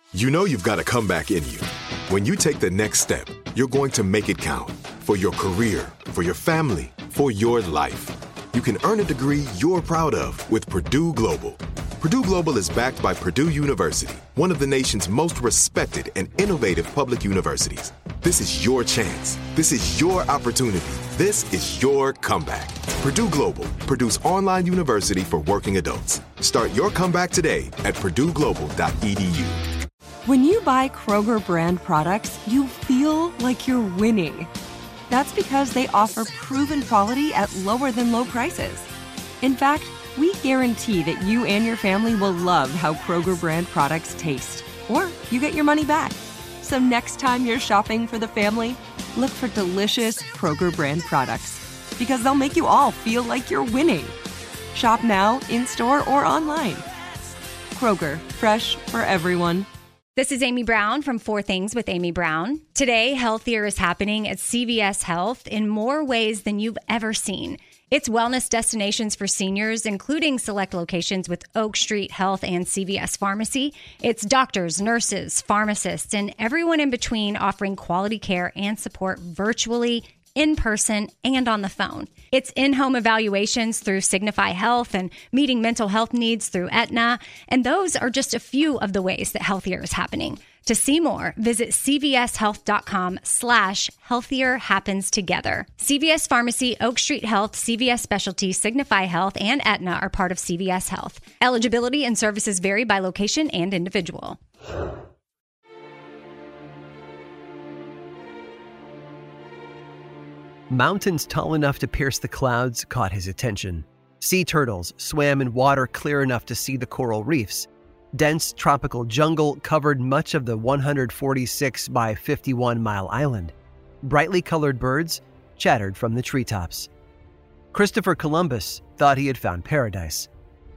You know you've got a comeback in you. When you take the next step, you're going to make it count. For your career, for your family, for your life. You can earn a degree you're proud of with Purdue Global. Purdue Global is backed by Purdue University, one of the nation's most respected and innovative public universities. This is your chance. This is your opportunity. This is your comeback. Purdue Global, Purdue's online university for working adults. Start your comeback today at purdueglobal.edu. When you buy Kroger brand products, you feel like you're winning. That's because they offer proven quality at lower than low prices. In fact, we guarantee that you and your family will love how Kroger brand products taste, or you get your money back. So next time you're shopping for the family, look for delicious Kroger brand products, because they'll make you all feel like you're winning. Shop now, in-store, or online. Kroger, fresh for everyone. This is Amy Brown from 4 Things with Amy Brown. Today, Healthier is happening at CVS Health in more ways than you've ever seen. It's wellness destinations for seniors, including select locations with Oak Street Health and CVS Pharmacy. It's doctors, nurses, pharmacists, and everyone in between offering quality care and support virtually, in person, and on the phone. It's in-home evaluations through Signify Health and meeting mental health needs through Aetna. And those are just a few of the ways that Healthier is happening. To see more, visit cvshealth.com/healthier happens together. CVS Pharmacy, Oak Street Health, CVS Specialty, Signify Health, and Aetna are part of CVS Health. Eligibility and services vary by location and individual. Mountains tall enough to pierce the clouds caught his attention. Sea turtles swam in water clear enough to see the coral reefs. Dense tropical jungle covered much of the 146 by 51 mile island. Brightly colored birds chattered from the treetops. Christopher Columbus thought he had found paradise.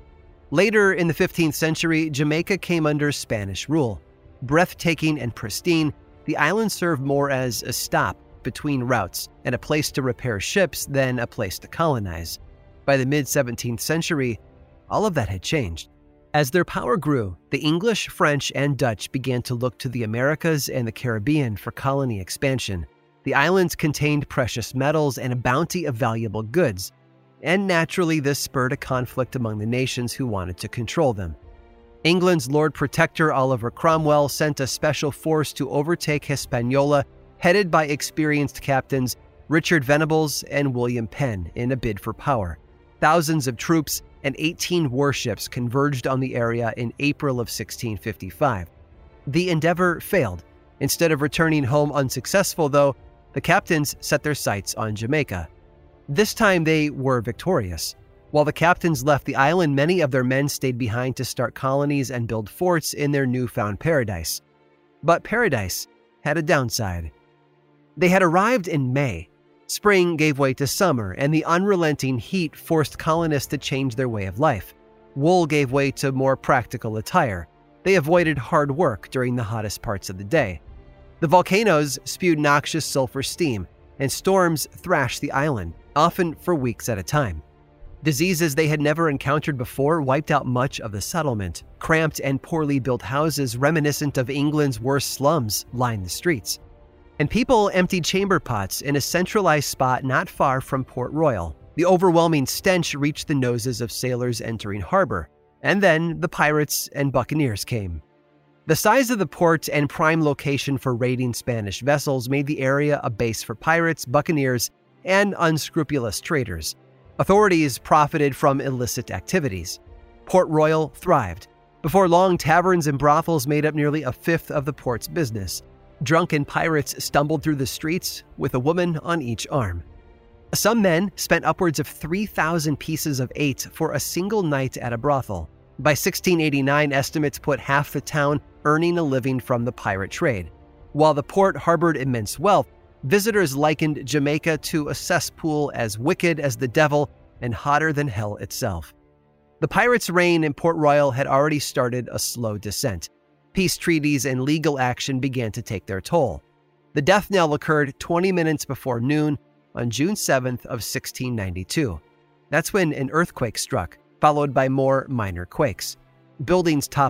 Later in the 15th century, Jamaica came under Spanish rule. Breathtaking and pristine, the island served more as a stop between routes and a place to repair ships than a place to colonize. By the mid-17th century, all of that had changed. As their power grew, the English, French, and Dutch began to look to the Americas and the Caribbean for colony expansion. The islands contained precious metals and a bounty of valuable goods, and naturally this spurred a conflict among the nations who wanted to control them. England's Lord Protector Oliver Cromwell sent a special force to overtake Hispaniola, headed by experienced captains Richard Venables and William Penn in a bid for power. Thousands of troops and 18 warships converged on the area in April of 1655. The endeavor failed. Instead of returning home unsuccessful, though, the captains set their sights on Jamaica. This time they were victorious. While the captains left the island, many of their men stayed behind to start colonies and build forts in their newfound paradise. But paradise had a downside. They had arrived in May. Spring gave way to summer, and the unrelenting heat forced colonists to change their way of life. Wool gave way to more practical attire. They avoided hard work during the hottest parts of the day. The volcanoes spewed noxious sulfur steam, and storms thrashed the island, often for weeks at a time. Diseases they had never encountered before wiped out much of the settlement. Cramped and poorly built houses reminiscent of England's worst slums lined the streets. And people emptied chamber pots in a centralized spot not far from Port Royal. The overwhelming stench reached the noses of sailors entering harbor. And then the pirates and buccaneers came. The size of the port and prime location for raiding Spanish vessels made the area a base for pirates, buccaneers, and unscrupulous traders. Authorities profited from illicit activities. Port Royal thrived. Before long, taverns and brothels made up nearly a fifth of the port's business. Drunken pirates stumbled through the streets with a woman on each arm. Some men spent upwards of 3,000 pieces of eight for a single night at a brothel. By 1689, estimates put half the town earning a living from the pirate trade. While the port harbored immense wealth, visitors likened Jamaica to a cesspool as wicked as the devil and hotter than hell itself. The pirates' reign in Port Royal had already started a slow descent. Peace treaties and legal action began to take their toll. The death knell occurred 20 minutes before noon on June 7th of 1692. That's when an earthquake struck, followed by more minor quakes. Buildings toppled,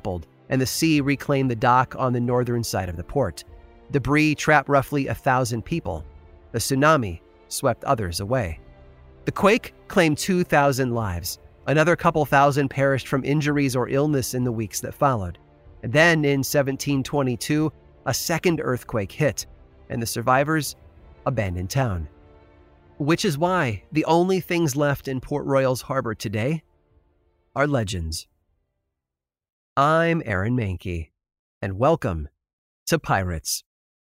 and the sea reclaimed the dock on the northern side of the port. Debris trapped roughly 1,000 people. The tsunami swept others away. The quake claimed 2,000 lives. Another couple thousand perished from injuries or illness in the weeks that followed. And then, in 1722, a second earthquake hit, and the survivors abandoned town. Which is why the only things left in Port Royal's harbor today are legends. I'm Aaron Mahnke, and welcome to Pirates.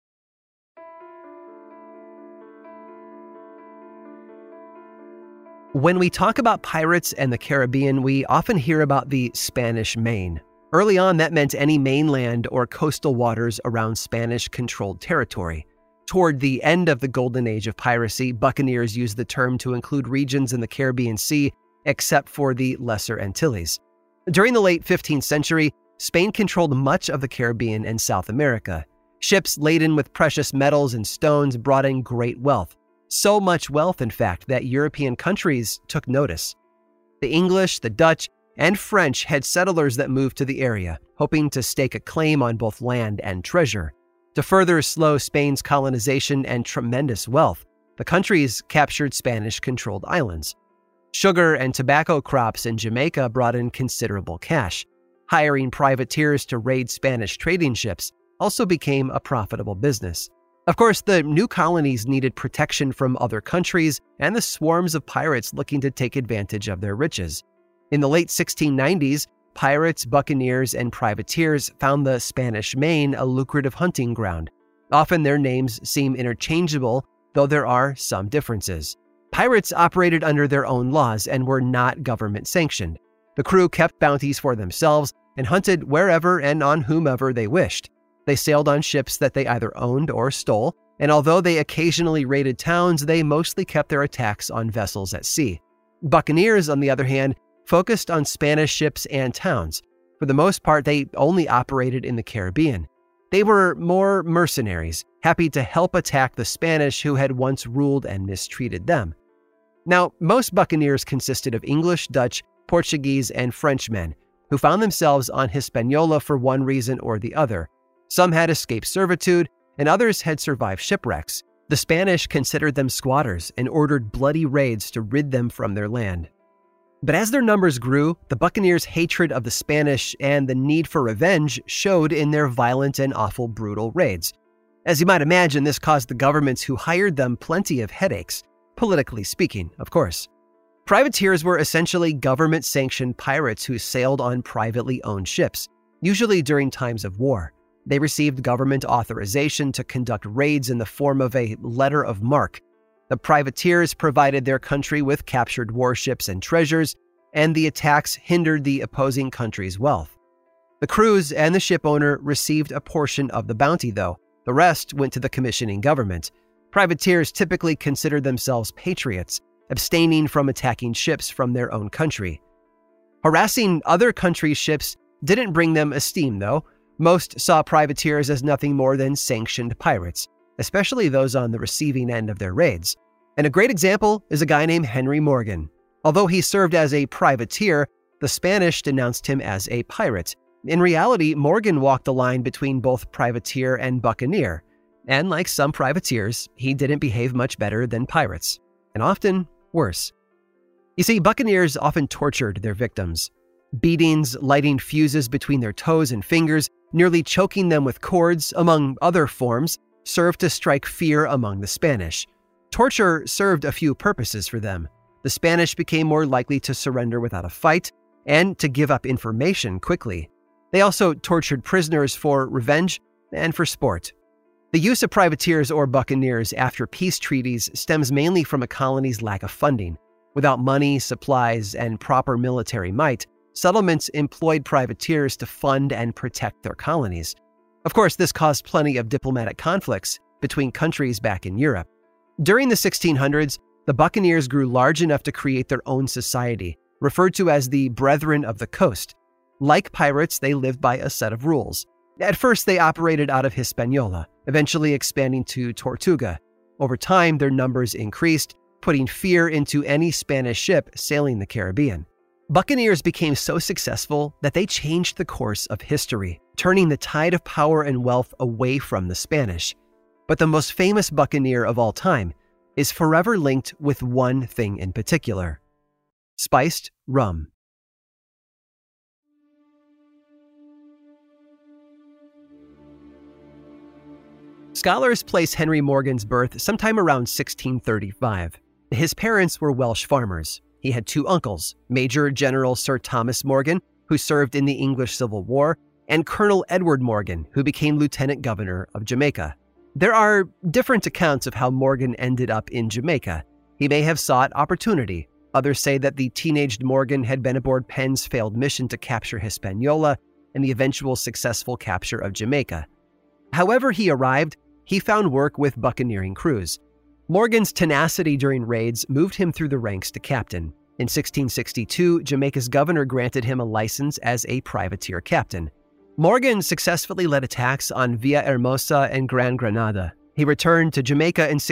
When we talk about pirates and the Caribbean, we often hear about the Spanish Main. Early on, that meant any mainland or coastal waters around Spanish-controlled territory. Toward the end of the golden age of piracy, buccaneers used the term to include regions in the Caribbean Sea, except for the Lesser Antilles. During the late 15th century, Spain controlled much of the Caribbean and South America. Ships laden with precious metals and stones brought in great wealth. So much wealth, in fact, that European countries took notice. The English, the Dutch, and French had settlers that moved to the area, hoping to stake a claim on both land and treasure. To further slow Spain's colonization and tremendous wealth, the countries captured Spanish-controlled islands. Sugar and tobacco crops in Jamaica brought in considerable cash. Hiring privateers to raid Spanish trading ships also became a profitable business. Of course, the new colonies needed protection from other countries and the swarms of pirates looking to take advantage of their riches. In the late 1690s, pirates, buccaneers, and privateers found the Spanish Main a lucrative hunting ground. Often their names seem interchangeable, though there are some differences. Pirates operated under their own laws and were not government-sanctioned. The crew kept bounties for themselves and hunted wherever and on whomever they wished. They sailed on ships that they either owned or stole, and although they occasionally raided towns, they mostly kept their attacks on vessels at sea. Buccaneers, on the other hand, focused on Spanish ships and towns. For the most part, they only operated in the Caribbean. They were more mercenaries, happy to help attack the Spanish who had once ruled and mistreated them. Now, most buccaneers consisted of English, Dutch, Portuguese, and Frenchmen, who found themselves on Hispaniola for one reason or the other. Some had escaped servitude, and others had survived shipwrecks. The Spanish considered them squatters and ordered bloody raids to rid them from their land. But as their numbers grew, the buccaneers' hatred of the Spanish and the need for revenge showed in their violent and awful brutal raids. As you might imagine, this caused the governments who hired them plenty of headaches, politically speaking, of course. Privateers were essentially government-sanctioned pirates who sailed on privately owned ships, usually during times of war. They received government authorization to conduct raids in the form of a letter of marque. The privateers provided their country with captured warships and treasures, and the attacks hindered the opposing country's wealth. The crews and the ship owner received a portion of the bounty, though. The rest went to the commissioning government. Privateers typically considered themselves patriots, abstaining from attacking ships from their own country. Harassing other countries' ships didn't bring them esteem, though. Most saw privateers as nothing more than sanctioned pirates, especially those on the receiving end of their raids. And a great example is a guy named Henry Morgan. Although he served as a privateer, the Spanish denounced him as a pirate. In reality, Morgan walked the line between both privateer and buccaneer. And like some privateers, he didn't behave much better than pirates, and often worse. You see, buccaneers often tortured their victims. Beatings, lighting fuses between their toes and fingers, nearly choking them with cords, among other forms, served to strike fear among the Spanish. Torture served a few purposes for them. The Spanish became more likely to surrender without a fight and to give up information quickly. They also tortured prisoners for revenge and for sport. The use of privateers or buccaneers after peace treaties stems mainly from a colony's lack of funding. Without money, supplies, and proper military might, settlements employed privateers to fund and protect their colonies. Of course, this caused plenty of diplomatic conflicts between countries back in Europe. During the 1600s, the buccaneers grew large enough to create their own society, referred to as the Brethren of the Coast. Like pirates, they lived by a set of rules. At first, they operated out of Hispaniola, eventually expanding to Tortuga. Over time, their numbers increased, putting fear into any Spanish ship sailing the Caribbean. Buccaneers became so successful that they changed the course of history, turning the tide of power and wealth away from the Spanish. But the most famous buccaneer of all time is forever linked with one thing in particular: spiced rum. Scholars place Henry Morgan's birth sometime around 1635. His parents were Welsh farmers. He had two uncles, Major General Sir Thomas Morgan, who served in the English Civil War, and Colonel Edward Morgan, who became Lieutenant Governor of Jamaica. There are different accounts of how Morgan ended up in Jamaica. He may have sought opportunity. Others say that the teenaged Morgan had been aboard Penn's failed mission to capture Hispaniola and the eventual successful capture of Jamaica. However he arrived, he found work with buccaneering crews. Morgan's tenacity during raids moved him through the ranks to captain. In 1662, Jamaica's governor granted him a license as a privateer captain. Morgan successfully led attacks on Villahermosa and Gran Granada. He returned to Jamaica in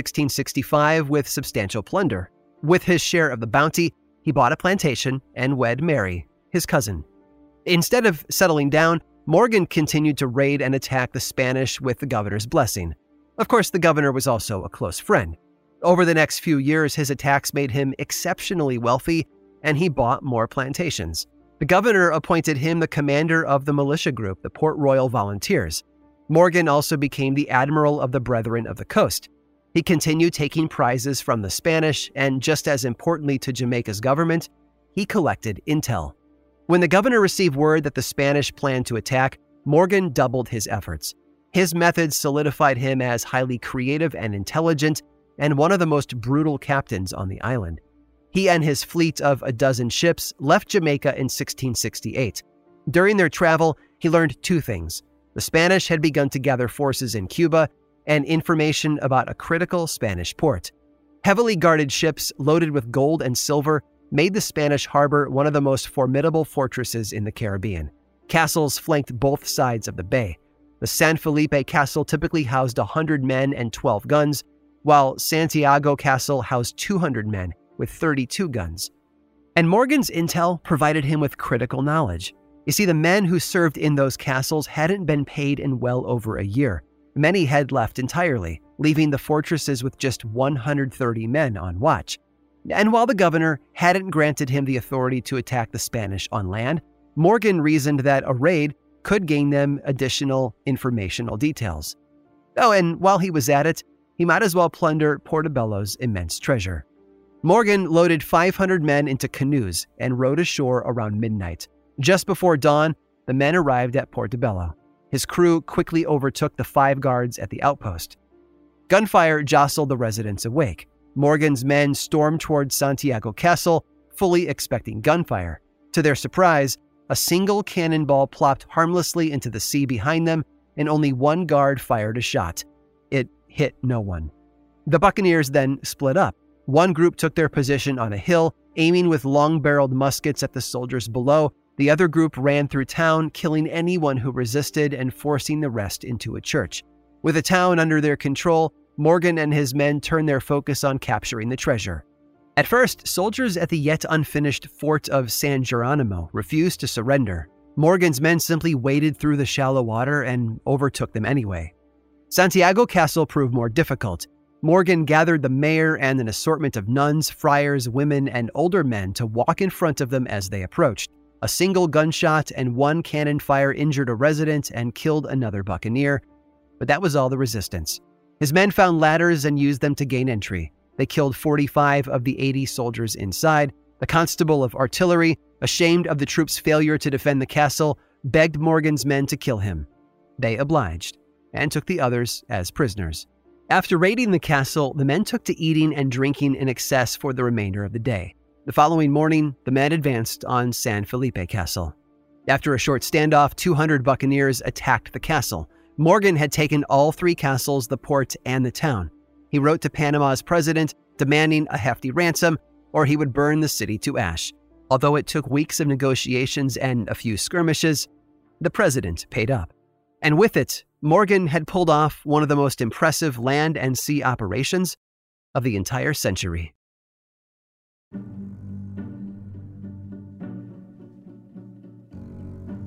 1665 with substantial plunder. With his share of the bounty, he bought a plantation and wed Mary, his cousin. Instead of settling down, Morgan continued to raid and attack the Spanish with the governor's blessing. Of course, the governor was also a close friend. Over the next few years, his attacks made him exceptionally wealthy, and he bought more plantations. The governor appointed him the commander of the militia group, the Port Royal Volunteers. Morgan also became the admiral of the Brethren of the Coast. He continued taking prizes from the Spanish, and just as importantly to Jamaica's government, he collected intel. When the governor received word that the Spanish planned to attack, Morgan doubled his efforts. His methods solidified him as highly creative and intelligent, and one of the most brutal captains on the island. He and his fleet of a dozen ships left Jamaica in 1668. During their travel, he learned two things. The Spanish had begun to gather forces in Cuba, and information about a critical Spanish port. Heavily guarded ships loaded with gold and silver made the Spanish harbor one of the most formidable fortresses in the Caribbean. Castles flanked both sides of the bay. The San Felipe Castle typically housed 100 men and 12 guns, while Santiago Castle housed 200 men with 32 guns. And Morgan's intel provided him with critical knowledge. You see, the men who served in those castles hadn't been paid in well over a year. Many had left entirely, leaving the fortresses with just 130 men on watch. And while the governor hadn't granted him the authority to attack the Spanish on land, Morgan reasoned that a raid could gain them additional informational details. Oh, and while he was at it, he might as well plunder Portobello's immense treasure. Morgan loaded 500 men into canoes and rowed ashore around midnight. Just before dawn, the men arrived at Portobello. His crew quickly overtook the 5 guards at the outpost. Gunfire jostled the residents awake. Morgan's men stormed toward Santiago Castle, fully expecting gunfire. To their surprise, a single cannonball plopped harmlessly into the sea behind them, and only one guard fired a shot. It hit no one. The Buccaneers then split up. One group took their position on a hill, aiming with long-barreled muskets at the soldiers below. The other group ran through town, killing anyone who resisted and forcing the rest into a church. With the town under their control, Morgan and his men turned their focus on capturing the treasure. At first, soldiers at the yet unfinished fort of San Geronimo refused to surrender. Morgan's men simply waded through the shallow water and overtook them anyway. Santiago Castle proved more difficult. Morgan gathered the mayor and an assortment of nuns, friars, women, and older men to walk in front of them as they approached. A single gunshot and one cannon fire injured a resident and killed another buccaneer, but that was all the resistance. His men found ladders and used them to gain entry. They killed 45 of the 80 soldiers inside. The constable of artillery, ashamed of the troops' failure to defend the castle, begged Morgan's men to kill him. They obliged and took the others as prisoners. After raiding the castle, the men took to eating and drinking in excess for the remainder of the day. The following morning, the men advanced on San Felipe Castle. After a short standoff, 200 buccaneers attacked the castle. Morgan had taken all 3 castles, the port, and the town. He wrote to Panama's president demanding a hefty ransom, or he would burn the city to ash. Although it took weeks of negotiations and a few skirmishes, the president paid up. And with it, Morgan had pulled off one of the most impressive land and sea operations of the entire century.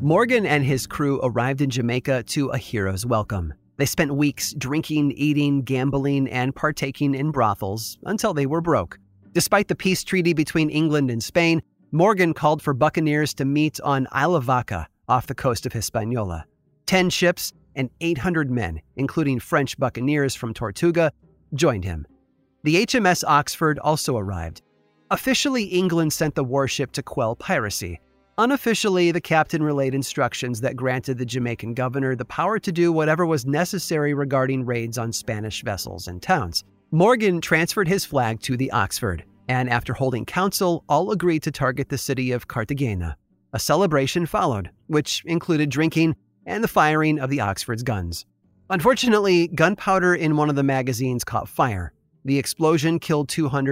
Morgan and his crew arrived in Jamaica to a hero's welcome. They spent weeks drinking, eating, gambling, and partaking in brothels until they were broke. Despite the peace treaty between England and Spain, Morgan called for buccaneers to meet on Isla Vaca off the coast of Hispaniola. 10 ships and 800 men, including French buccaneers from Tortuga, joined him. The HMS Oxford also arrived. Officially, England sent the warship to quell piracy. Unofficially, the captain relayed instructions that granted the Jamaican governor the power to do whatever was necessary regarding raids on Spanish vessels and towns. Morgan transferred his flag to the Oxford, and after holding council, all agreed to target the city of Cartagena. A celebration followed, which included drinking and the firing of the Oxford's guns. Unfortunately, gunpowder in one of the magazines caught fire. The explosion killed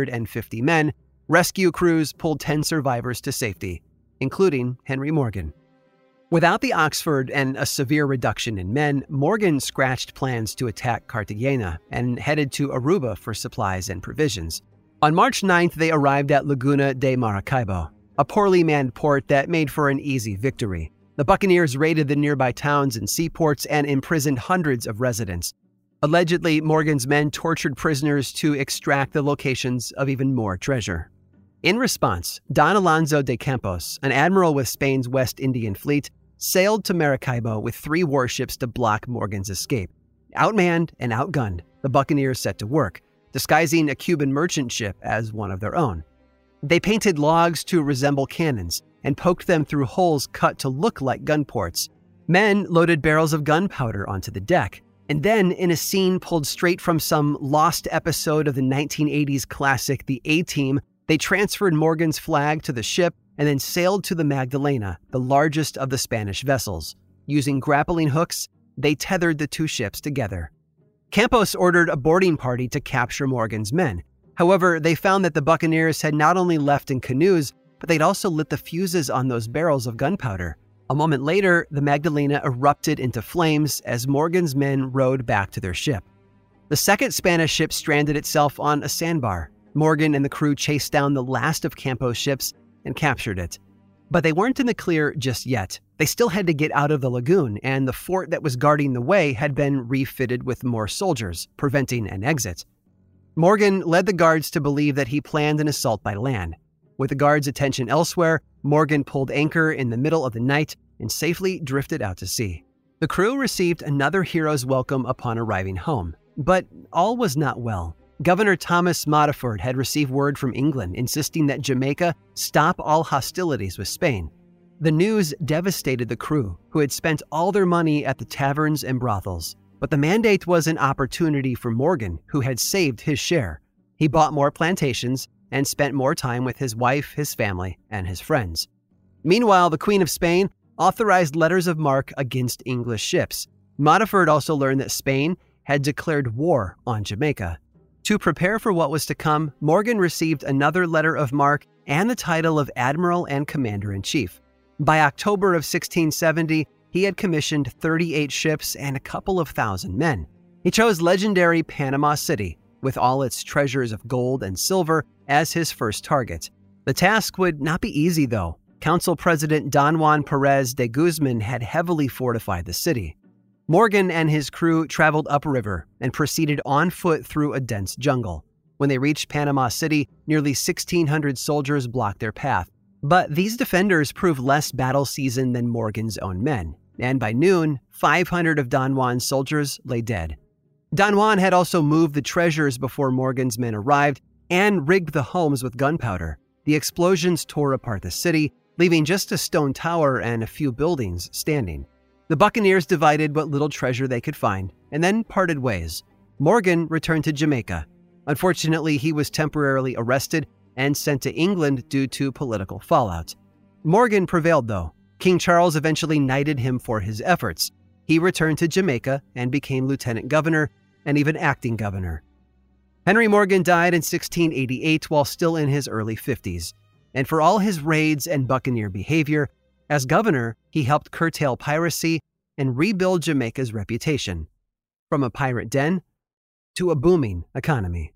250 men. Rescue crews pulled 10 survivors to safety, including Henry Morgan. Without the Oxford and a severe reduction in men, Morgan scratched plans to attack Cartagena and headed to Aruba for supplies and provisions. On March 9th, they arrived at Laguna de Maracaibo, a poorly manned port that made for an easy victory. The buccaneers raided the nearby towns and seaports and imprisoned hundreds of residents. Allegedly, Morgan's men tortured prisoners to extract the locations of even more treasure. In response, Don Alonso de Campos, an admiral with Spain's West Indian Fleet, sailed to Maracaibo with 3 warships to block Morgan's escape. Outmanned and outgunned, the buccaneers set to work, disguising a Cuban merchant ship as one of their own. They painted logs to resemble cannons and poked them through holes cut to look like gun ports. Men loaded barrels of gunpowder onto the deck, and then, in a scene pulled straight from some lost episode of the 1980s classic The A-Team, they transferred Morgan's flag to the ship and then sailed to the Magdalena, the largest of the Spanish vessels. Using grappling hooks, they tethered the 2 ships together. Campos ordered a boarding party to capture Morgan's men. However, they found that the buccaneers had not only left in canoes, but they'd also lit the fuses on those barrels of gunpowder. A moment later, the Magdalena erupted into flames as Morgan's men rowed back to their ship. The second Spanish ship stranded itself on a sandbar. Morgan and the crew chased down the last of Campos' ships and captured it. But they weren't in the clear just yet. They still had to get out of the lagoon, and the fort that was guarding the way had been refitted with more soldiers, preventing an exit. Morgan led the guards to believe that he planned an assault by land. With the guards' attention elsewhere, Morgan pulled anchor in the middle of the night and safely drifted out to sea. The crew received another hero's welcome upon arriving home. But all was not well. Governor Thomas Modiford had received word from England insisting that Jamaica stop all hostilities with Spain. The news devastated the crew, who had spent all their money at the taverns and brothels. But the mandate was an opportunity for Morgan, who had saved his share. He bought more plantations and spent more time with his wife, his family, and his friends. Meanwhile, the Queen of Spain authorized letters of marque against English ships. Modiford also learned that Spain had declared war on Jamaica. To prepare for what was to come, Morgan received another letter of marque and the title of Admiral and Commander-in-Chief. By October of 1670, he had commissioned 38 ships and a couple of thousand men. He chose legendary Panama City, with all its treasures of gold and silver, as his first target. The task would not be easy, though. Council President Don Juan Perez de Guzman had heavily fortified the city. Morgan and his crew traveled upriver and proceeded on foot through a dense jungle. When they reached Panama City, nearly 1,600 soldiers blocked their path. But these defenders proved less battle-seasoned than Morgan's own men, and by noon, 500 of Don Juan's soldiers lay dead. Don Juan had also moved the treasures before Morgan's men arrived and rigged the homes with gunpowder. The explosions tore apart the city, leaving just a stone tower and a few buildings standing. The buccaneers divided what little treasure they could find and then parted ways. Morgan returned to Jamaica. Unfortunately, he was temporarily arrested and sent to England due to political fallout. Morgan prevailed, though. King Charles eventually knighted him for his efforts. He returned to Jamaica and became lieutenant governor and even acting governor. Henry Morgan died in 1688 while still in his early 50s. And for all his raids and buccaneer behavior, as governor, he helped curtail piracy and rebuild Jamaica's reputation, from a pirate den to a booming economy.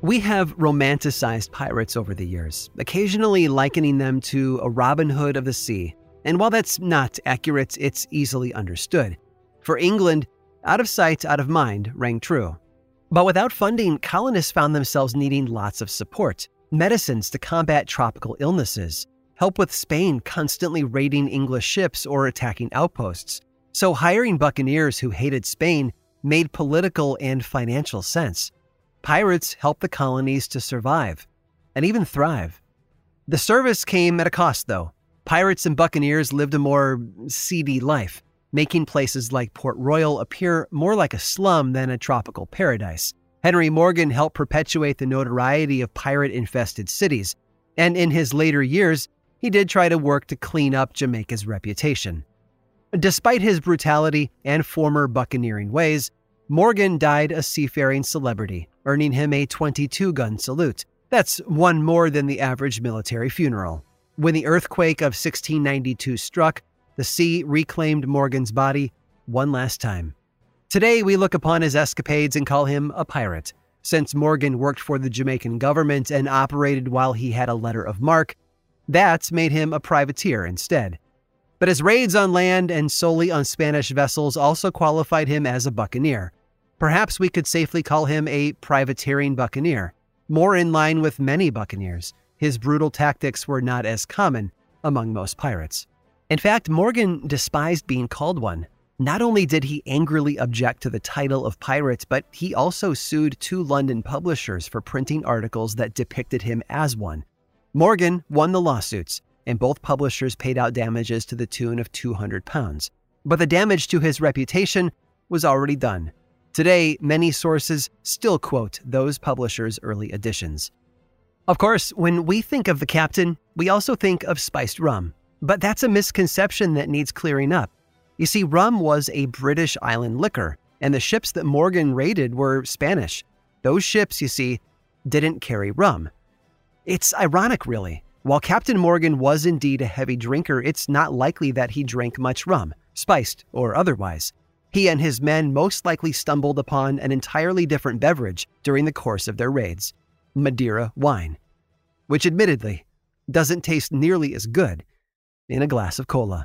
We have romanticized pirates over the years, occasionally likening them to a Robin Hood of the sea. And while that's not accurate, it's easily understood. For England, out of sight, out of mind rang true. But without funding, colonists found themselves needing lots of support, medicines to combat tropical illnesses, help with Spain constantly raiding English ships or attacking outposts. So hiring buccaneers who hated Spain made political and financial sense. Pirates helped the colonies to survive and even thrive. The service came at a cost, though. Pirates and buccaneers lived a more seedy life, making places like Port Royal appear more like a slum than a tropical paradise. Henry Morgan helped perpetuate the notoriety of pirate-infested cities, and in his later years, he did try to work to clean up Jamaica's reputation. Despite his brutality and former buccaneering ways, Morgan died a seafaring celebrity, earning him a 22-gun salute. That's one more than the average military funeral. When the earthquake of 1692 struck, the sea reclaimed Morgan's body one last time. Today, we look upon his escapades and call him a pirate. Since Morgan worked for the Jamaican government and operated while he had a letter of marque, that made him a privateer instead. But his raids on land and solely on Spanish vessels also qualified him as a buccaneer. Perhaps we could safely call him a privateering buccaneer, more in line with many buccaneers. His brutal tactics were not as common among most pirates. In fact, Morgan despised being called one. Not only did he angrily object to the title of pirate, but he also sued 2 London publishers for printing articles that depicted him as one. Morgan won the lawsuits, and both publishers paid out damages to the tune of £200. But the damage to his reputation was already done. Today, many sources still quote those publishers' early editions. Of course, when we think of the captain, we also think of spiced rum. But that's a misconception that needs clearing up. You see, rum was a British island liquor, and the ships that Morgan raided were Spanish. Those ships, you see, didn't carry rum. It's ironic, really. While Captain Morgan was indeed a heavy drinker, it's not likely that he drank much rum, spiced or otherwise. He and his men most likely stumbled upon an entirely different beverage during the course of their raids, Madeira wine, which admittedly doesn't taste nearly as good in a glass of cola.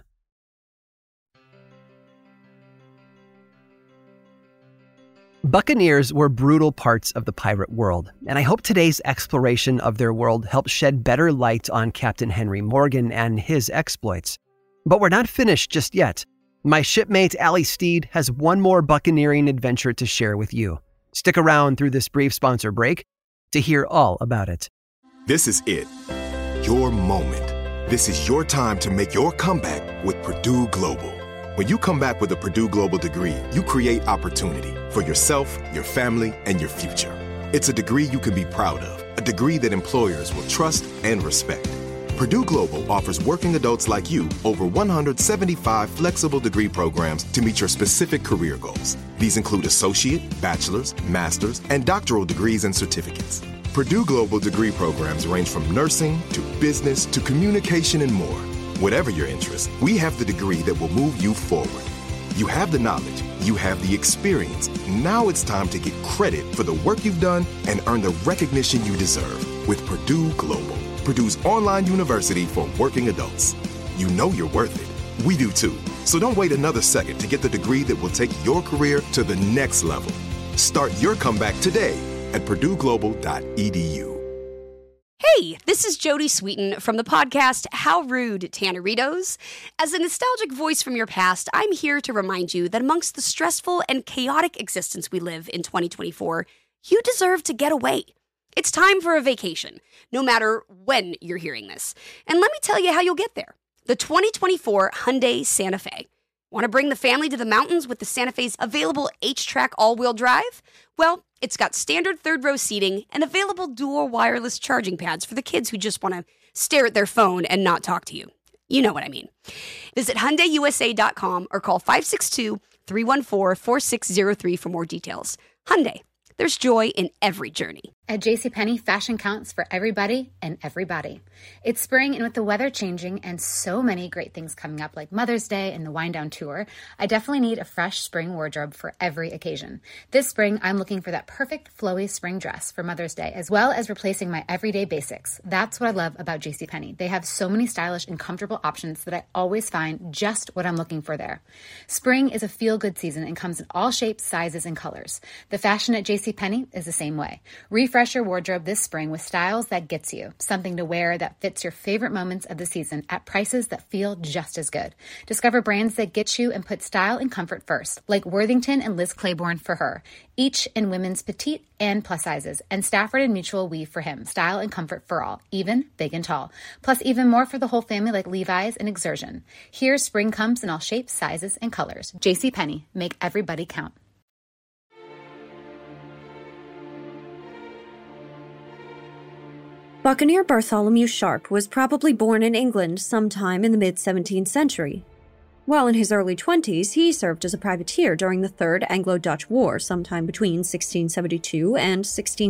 Buccaneers were brutal parts of the pirate world, and I hope today's exploration of their world helps shed better light on Captain Henry Morgan and his exploits. But we're not finished just yet. My shipmate Allie Steed has one more buccaneering adventure to share with you. Stick around through this brief sponsor break to hear all about it. This is it. Your moment. This is your time to make your comeback with Purdue Global. When you come back with a Purdue Global degree, you create opportunity for yourself, your family, and your future. It's a degree you can be proud of, a degree that employers will trust and respect. Purdue Global offers working adults like you over 175 flexible degree programs to meet your specific career goals. These include associate, bachelor's, master's, and doctoral degrees and certificates. Purdue Global degree programs range from nursing to business to communication and more. Whatever your interest, we have the degree that will move you forward. You have the knowledge, you have the experience. Now it's time to get credit for the work you've done and earn the recognition you deserve with Purdue Global, Purdue's online university for working adults. You know you're worth it. We do too. So don't wait another second to get the degree that will take your career to the next level. Start your comeback today at purdueglobal.edu. Hey, this is Jodie Sweetin from the podcast How Rude, Tanneritos. As a nostalgic voice from your past, I'm here to remind you that amongst the stressful and chaotic existence we live in 2024, you deserve to get away. It's time for a vacation, no matter when you're hearing this. And let me tell you how you'll get there. The 2024 Hyundai Santa Fe. Want to bring the family to the mountains with the Santa Fe's available H-Track all-wheel drive? Well, it's got standard third-row seating and available dual wireless charging pads for the kids who just want to stare at their phone and not talk to you. You know what I mean. Visit HyundaiUSA.com or call 562-314-4603 for more details. Hyundai, there's joy in every journey. At JCPenney, fashion counts for everybody and everybody. It's spring, and with the weather changing and so many great things coming up like Mother's Day and the Wind Down Tour, I definitely need a fresh spring wardrobe for every occasion. This spring, I'm looking for that perfect flowy spring dress for Mother's Day, as well as replacing my everyday basics. That's what I love about JCPenney. They have so many stylish and comfortable options that I always find just what I'm looking for there. Spring is a feel-good season and comes in all shapes, sizes, and colors. The fashion at JCPenney is the same way. Refresh your wardrobe this spring with styles that gets you, something to wear that fits your favorite moments of the season at prices that feel just as good. Discover brands that get you and put style and comfort first, like Worthington and Liz Claiborne for her, each in women's petite and plus sizes, and Stafford and Mutual weave for him, style and comfort for all, even big and tall. Plus even more for the whole family like Levi's and Exertion. Here, spring comes in all shapes, sizes, and colors. JCPenney, make everybody count. Buccaneer Bartholomew Sharp was probably born in England sometime in the mid-17th century. While in his early 20s, he served as a privateer during the Third Anglo-Dutch War sometime between 1672 and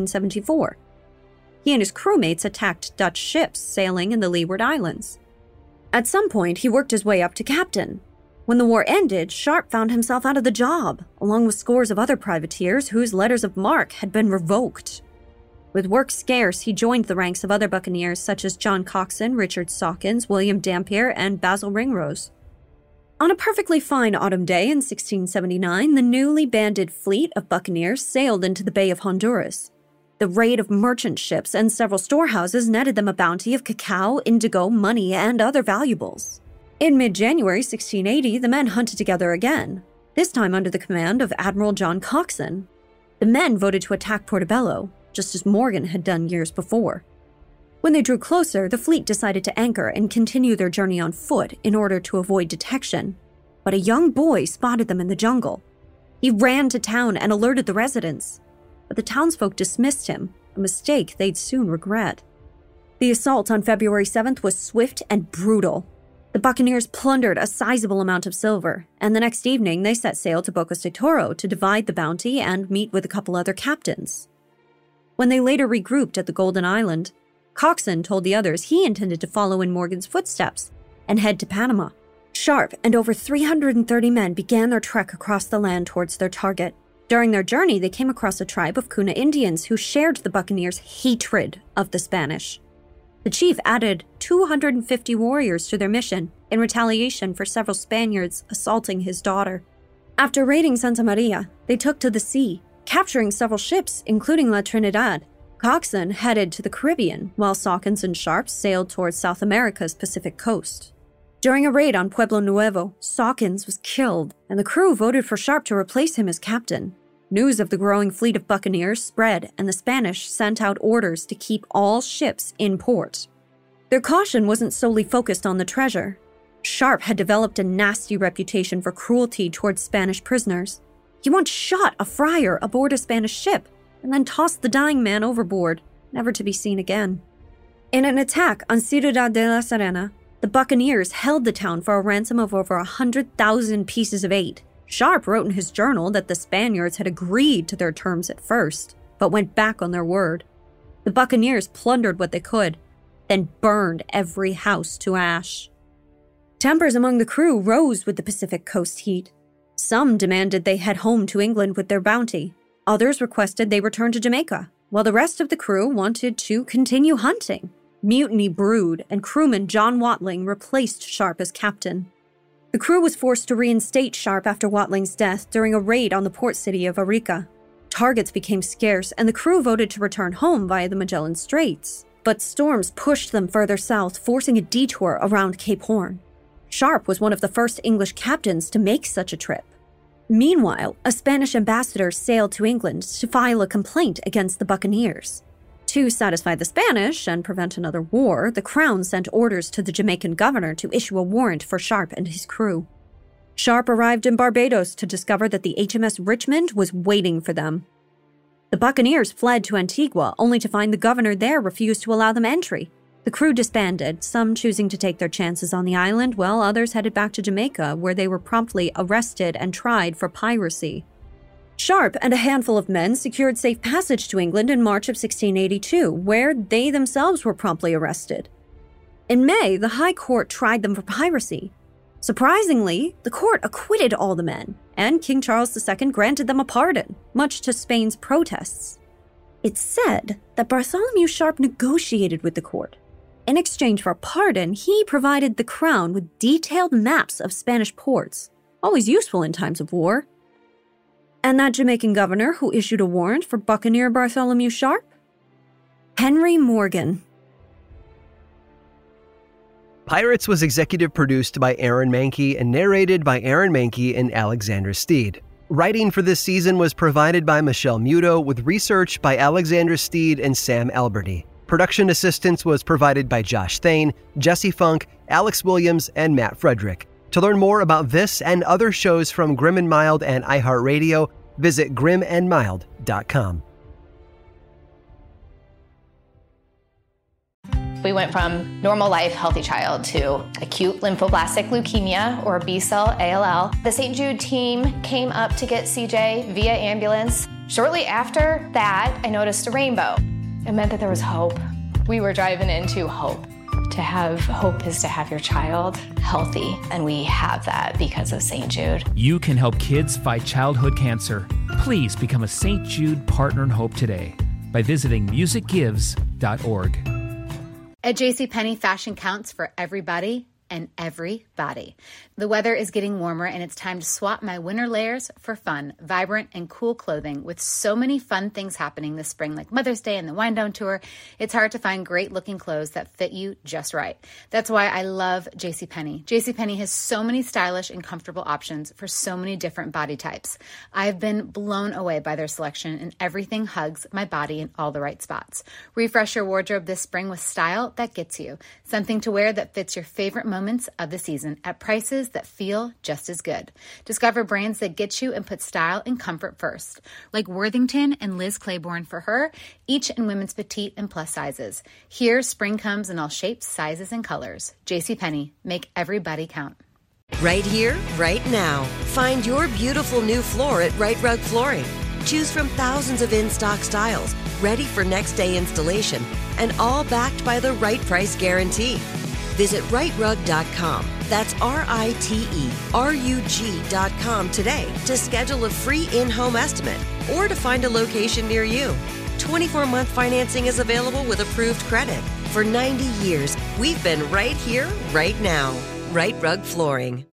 1674. He and his crewmates attacked Dutch ships sailing in the Leeward Islands. At some point, he worked his way up to captain. When the war ended, Sharp found himself out of the job, along with scores of other privateers whose letters of marque had been revoked. With work scarce, he joined the ranks of other buccaneers such as John Coxon, Richard Sawkins, William Dampier, and Basil Ringrose. On a perfectly fine autumn day in 1679, the newly banded fleet of buccaneers sailed into the Bay of Honduras. The raid of merchant ships and several storehouses netted them a bounty of cacao, indigo, money, and other valuables. In mid-January 1680, the men hunted together again, this time under the command of Admiral John Coxon. The men voted to attack Portobello, just as Morgan had done years before. When they drew closer, the fleet decided to anchor and continue their journey on foot in order to avoid detection. But a young boy spotted them in the jungle. He ran to town and alerted the residents, but the townsfolk dismissed him, a mistake they'd soon regret. The assault on February 7th was swift and brutal. The buccaneers plundered a sizable amount of silver, and the next evening they set sail to Bocas de Toro to divide the bounty and meet with a couple other captains. When they later regrouped at the Golden Island, Coxon told the others he intended to follow in Morgan's footsteps and head to Panama. Sharp and over 330 men began their trek across the land towards their target. During their journey, they came across a tribe of Cuna Indians who shared the buccaneers' hatred of the Spanish. The chief added 250 warriors to their mission in retaliation for several Spaniards assaulting his daughter. After raiding Santa Maria, they took to the sea, capturing several ships, including La Trinidad. Coxon headed to the Caribbean, while Sawkins and Sharp sailed towards South America's Pacific coast. During a raid on Pueblo Nuevo, Sawkins was killed, and the crew voted for Sharp to replace him as captain. News of the growing fleet of buccaneers spread, and the Spanish sent out orders to keep all ships in port. Their caution wasn't solely focused on the treasure. Sharp had developed a nasty reputation for cruelty towards Spanish prisoners. He once shot a friar aboard a Spanish ship and then tossed the dying man overboard, never to be seen again. In an attack on Ciudad de la Serena, the buccaneers held the town for a ransom of over 100,000 pieces of eight. Sharp wrote in his journal that the Spaniards had agreed to their terms at first, but went back on their word. The buccaneers plundered what they could, then burned every house to ash. Tempers among the crew rose with the Pacific coast heat. Some demanded they head home to England with their bounty. Others requested they return to Jamaica, while the rest of the crew wanted to continue hunting. Mutiny brewed, and crewman John Watling replaced Sharp as captain. The crew was forced to reinstate Sharp after Watling's death during a raid on the port city of Arica. Targets became scarce, and the crew voted to return home via the Magellan Straits. But storms pushed them further south, forcing a detour around Cape Horn. Sharp was one of the first English captains to make such a trip. Meanwhile, a Spanish ambassador sailed to England to file a complaint against the buccaneers. To satisfy the Spanish and prevent another war, the Crown sent orders to the Jamaican governor to issue a warrant for Sharp and his crew. Sharp arrived in Barbados to discover that the HMS Richmond was waiting for them. The buccaneers fled to Antigua, only to find the governor there refused to allow them entry. The crew disbanded, some choosing to take their chances on the island, while others headed back to Jamaica, where they were promptly arrested and tried for piracy. Sharp and a handful of men secured safe passage to England in March of 1682, where they themselves were promptly arrested. In May, the High Court tried them for piracy. Surprisingly, the court acquitted all the men, and King Charles II granted them a pardon, much to Spain's protests. It's said that Bartholomew Sharp negotiated with the court. In exchange for a pardon, he provided the crown with detailed maps of Spanish ports, always useful in times of war. And that Jamaican governor who issued a warrant for Buccaneer Bartholomew Sharp? Henry Morgan. Pirates was executive produced by Aaron Mahnke and narrated by Aaron Mahnke and Alexander Steed. Writing for this season was provided by Michelle Muto, with research by Alexander Steed and Sam Alberti. Production assistance was provided by Josh Thane, Jesse Funk, Alex Williams, and Matt Frederick. To learn more about this and other shows from Grim and Mild and iHeartRadio, visit grimandmild.com. We went from normal life, healthy child to acute lymphoblastic leukemia, or B-cell ALL. The St. Jude team came up to get CJ via ambulance. Shortly after that, I noticed a rainbow. It meant that there was hope. We were driving into hope. To have hope is to have your child healthy, and we have that because of St. Jude. You can help kids fight childhood cancer. Please become a St. Jude Partner in Hope today by visiting musicgives.org. At JCPenney, fashion counts for everybody and everybody. The weather is getting warmer, and it's time to swap my winter layers for fun, vibrant, and cool clothing. With so many fun things happening this spring, like Mother's Day and the Wind Down Tour, it's hard to find great-looking clothes that fit you just right. That's why I love JCPenney. JCPenney has so many stylish and comfortable options for so many different body types. I've been blown away by their selection, and everything hugs my body in all the right spots. Refresh your wardrobe this spring with style that gets you. Something to wear that fits your favorite moments of the season at prices that feel just as good. Discover brands that get you and put style and comfort first, like Worthington and Liz Claiborne for her, each in women's petite and plus sizes. Here, spring comes in all shapes, sizes, and colors. JCPenney, make everybody count. Right here, right now. Find your beautiful new floor at Right Rug Flooring. Choose from thousands of in-stock styles, ready for next day installation, and all backed by the right price guarantee. Visit rightrug.com. That's RITERUG.com today to schedule a free in-home estimate or to find a location near you. 24-month financing is available with approved credit. For 90 years, we've been right here, right now. Right Rug Flooring.